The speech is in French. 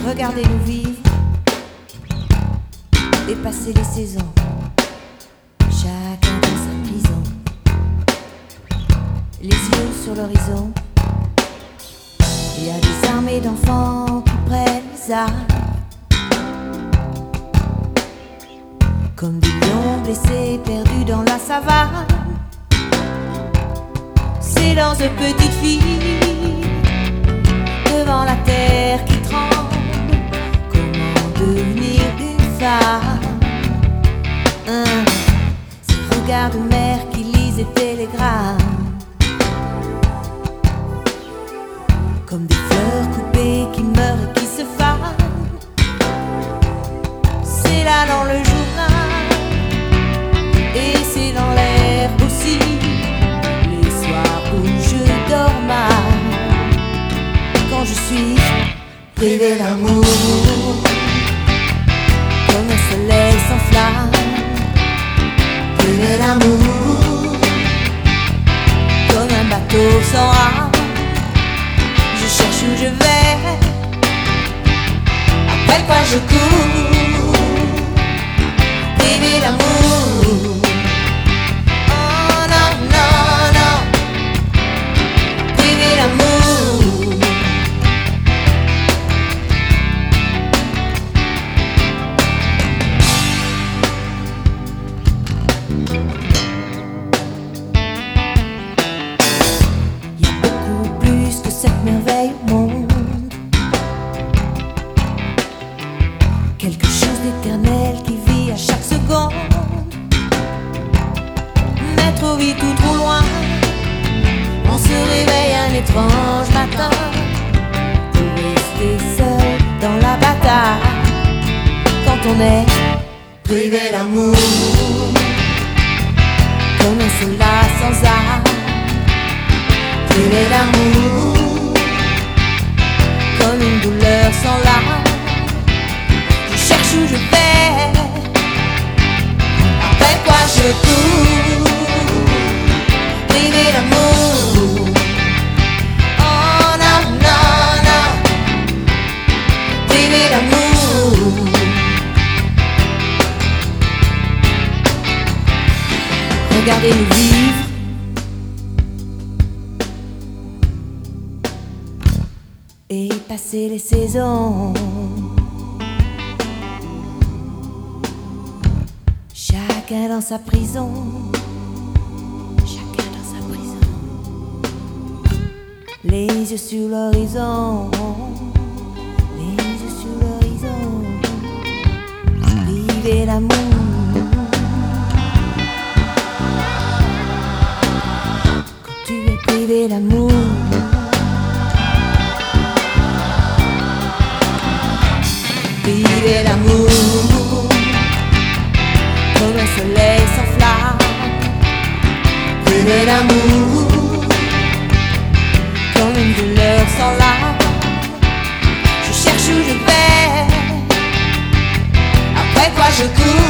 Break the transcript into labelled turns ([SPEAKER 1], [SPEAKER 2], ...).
[SPEAKER 1] Regardez-nous vivre et passer les saisons, chacun dans sa prison, les yeux sur l'horizon. Il y a des armées d'enfants qui prennent les armes, comme des lions blessés perdus dans la savane. Silence de petites filles devant la terre qui tremble. Comment devenir une femme? Ces regards de mère qui lisent des télégrammes, comme des fleurs coupées qui meurent et qui se fanent. C'est là dans le journal et c'est dans l'air aussi, les soirs où je dors mal, quand je suis privée d'amour, comme un soleil sans flamme. Privée d'amour, comme un bateau sans rame. Je cherche où je vais, après quoi je cours. Privée d'amour, oh non, non, non. Privée d'amour. Il y a beaucoup plus que cette merveille au monde, quelque chose d'éternel qui vit à chaque seconde. Mais trop vite ou trop loin, on se réveille un étrange matin pour rester seul dans la bataille. Quand on est privé d'amour, comme un soldat sans armes. Privé d'amour, comme une douleur sans larmes. Je cherche où je vais, après quoi je cours. Privé d'amour, oh non, non, non. Privé d'amour. Regardez-nous vivre et passer les saisons, chacun dans sa prison, chacun dans sa prison, les yeux sur l'horizon, les yeux sur l'horizon. Privé d'amour, quand tu es privé d'amour. Privé d'amour, comme un soleil sans flamme. Privé d'amour, comme une douleur sans larmes. Je cherche où je vais, après quoi je cours.